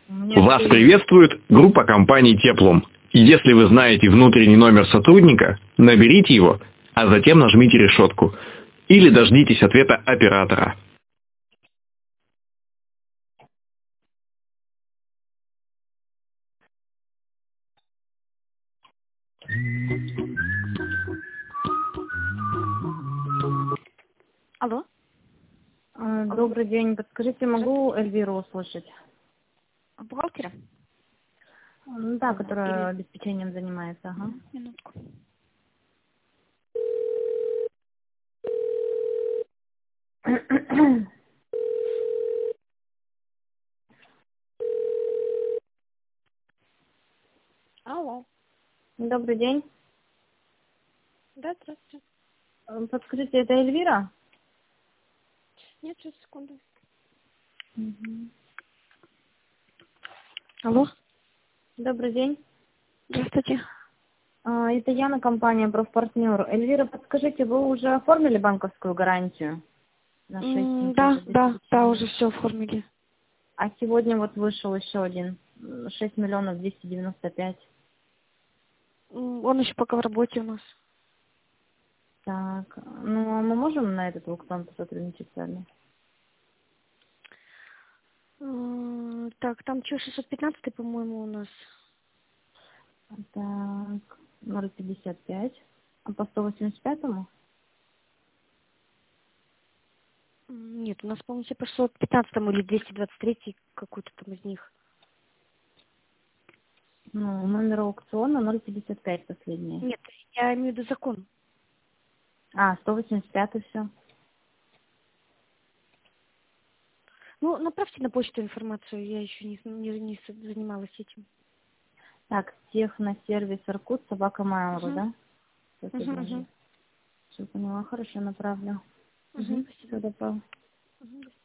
Вас приветствует группа компаний «Теплум». Если вы знаете внутренний номер сотрудника, наберите его, а затем нажмите решетку. Или дождитесь ответа оператора. Алло. Добрый день. Подскажите, могу Эльвиру услышать? Бухгалтера? Да, которая обеспечением занимается. Ага. Минутку. Алло. Добрый день. Да, здравствуйте. Подскажите, это Эльвира? Нет, сейчас, секунду. Угу. Алло. Добрый день. Здравствуйте. Это Яна, компания «Профпартнер». Эльвира, подскажите, вы уже оформили банковскую гарантию? На 6 Да, уже все оформили. А сегодня вот вышел еще один. 6 миллионов 295. Он еще пока в работе у нас. Так, ну а мы можем на этот аукцион посотрудничать с вами? Так, там что, 615, по-моему, у нас. Так, 0,55. А по 185-му? Нет, у нас, по-моему, все по 615 или 223 какой-то там из них. Ну, номер аукциона 0,55 последний. Нет, я имею в виду закон. 185 все. Ну, направьте на почту информацию, я еще не занималась этим. Так, техносервис Иркут, собака Mail.ru, да? Все поняла, хорошо, направлю. Спасибо. Все, добро. До